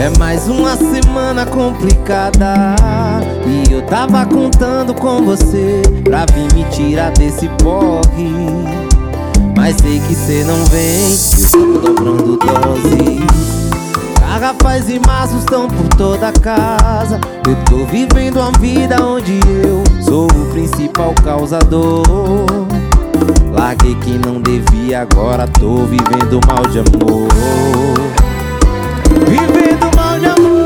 É mais uma semana complicada e eu tava contando com você pra vir me tirar desse porre. Mas sei que cê não vem, eu tô dobrando dose. Garrafas e maços estão por toda a casa. Eu tô vivendo uma vida onde eu sou o principal causador. Larguei que não devia, agora tô vivendo mal de amor. Vivendo mal de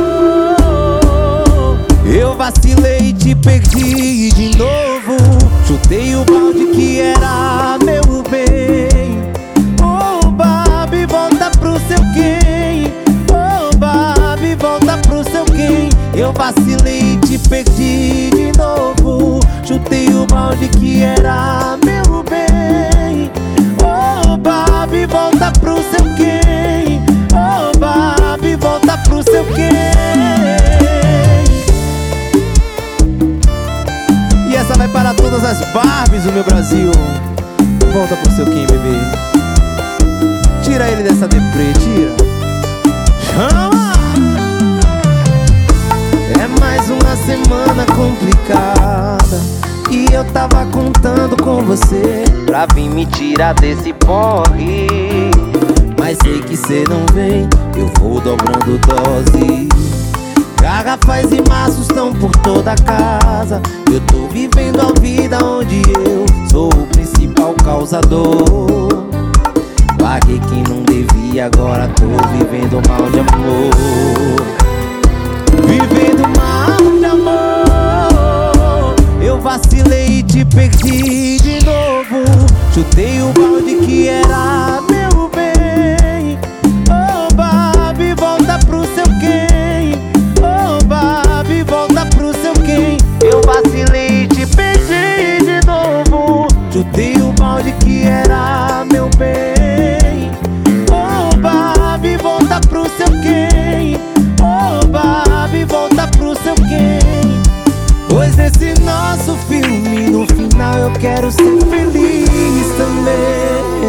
amor. Eu vacilei e te perdi de novo. Chutei o balde que era meu bem. Oh, Babi, volta pro seu quem. Oh, Babi, volta pro seu quem. Eu vacilei e te perdi de novo. Chutei o balde que era meu bem. Oh, Babi, volta pro seu quem. Oh, Babi, volta pro seu quem. E essa vai para todas as Barbies do meu Brasil. Volta pro seu quem, bebê. Tira ele dessa deprê, tira. Chama! É mais uma semana complicada e eu tava contando com você pra vir me tirar desse porre. Mas sei que cê não vem, eu vou dobrando dose. Garrafas e maços estão por toda a casa. Eu tô vivendo a vida onde eu sou o principal causador. Larguei que não devia, agora tô vivendo mal de amor. Vivendo mal de amor. Eu vacilei e te perdi de novo. Chutei o balde que era meu bem. Oh, Babi, volta pro seu quem. Oh, Babi, volta pro seu quem. Eu vacilei e te perdi de novo. Chutei o balde que era meu bem. Oh, Babi, volta pro seu quem. Oh, Babi, volta pro seu quem. Pois nesse nosso filme, no final eu quero ser feliz também.